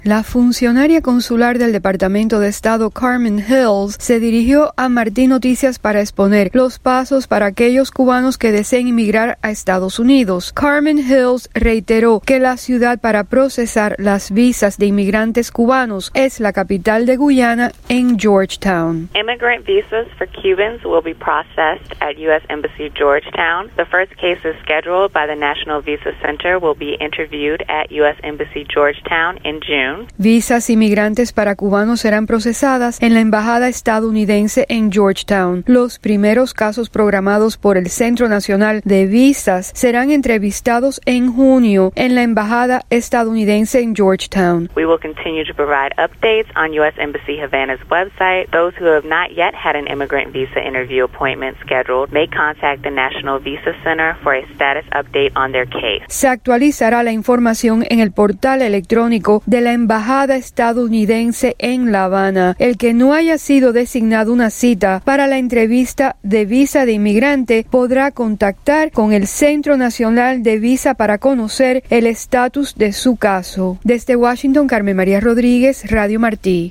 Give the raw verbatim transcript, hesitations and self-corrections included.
La funcionaria consular del Departamento de Estado Carmen Hills se dirigió a Martí Noticias para exponer los pasos para aquellos cubanos que deseen inmigrar a Estados Unidos. Carmen Hills reiteró que la ciudad para procesar las visas de inmigrantes cubanos es la capital de Guyana, en Georgetown. Immigrant visas for Cubans will be processed at U S Embassy Georgetown. The first cases scheduled by the National Visa Center will be interviewed at U S Embassy Georgetown in June. Visas inmigrantes para cubanos serán procesadas en la embajada estadounidense en Georgetown. Los primeros casos programados por el Centro Nacional de Visas serán entrevistados en junio en la embajada estadounidense en Georgetown. We will continue to provide updates on U S Embassy Havana's website. Those who have not yet had an immigrant visa interview appointment scheduled may contact the National Visa Center for a status update on their case. Se actualizará la información en el portal electrónico de la embajada estadounidense en La Habana. El que no haya sido designado una cita para la entrevista de visa de inmigrante podrá contactar con el Centro Nacional de Visa para conocer el estatus de su caso. Desde Washington, Carmen María Rodríguez, Radio Martí.